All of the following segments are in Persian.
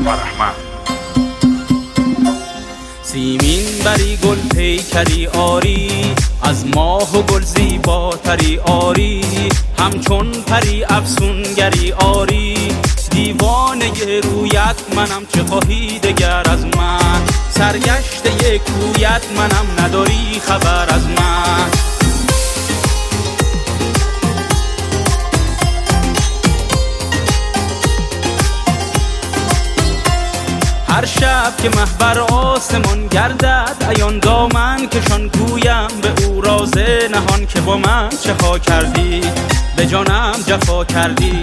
فرهمند. سیمین بری گل پیکری آری، از ماه و گل زیباتری آری، همچون پری افسونگری آری، دیوانه رویت منم چه خواهی دگر از من، سرگشته کویت منم نداری خبر از من. هر شب که محور آسمان گردد عیان دامن کشان گویم به او راز نهان که با من چه ها کردی، به جانم جفا کردی.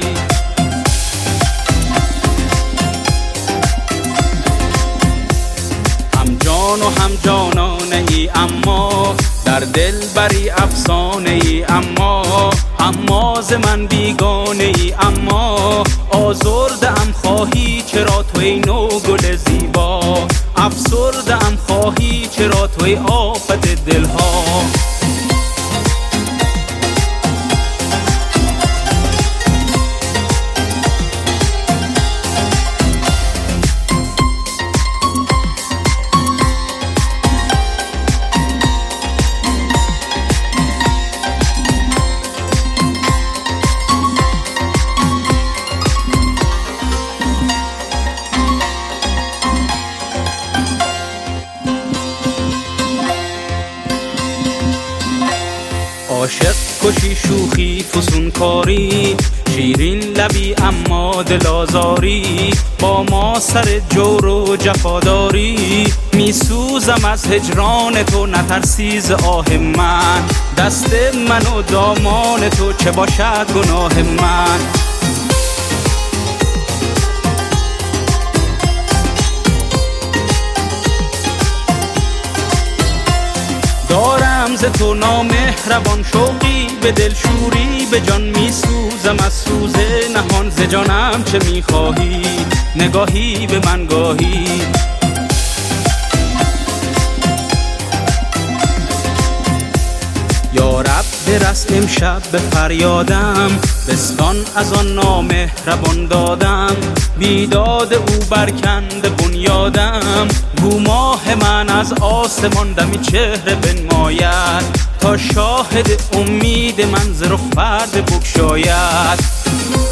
هم جان و هم جانانه ای اما در دل بری افسانه ای، اما ز من بیگانه ای، اما آزرده ام خواهی چرا توی نو گل زیبا، افسرده ام خواهی چرا توی آفت دلها. عاشق کشی شوخی فسون کاری، شیرین لبی اما دل آزاری، با ما سر جور و جفاداری، میسوزم از هجران تو نترسی ز آه من، دست من و دامان تو چه باشد گناه من. دارم ز تو نامهربان شوقی به دل شوری، به جان میسوزم از سوز نهان، ز جانم چه میخواهی نگاهی به من گاهی. یا رب برس امشب به فریادم، بستان از آن نامهربان دادم، بیداد او برکنده بنیادم، گو ماه من از آسمان دمی چهره بنماید، تا شاهد امید من ز رخ پرده بگشاید.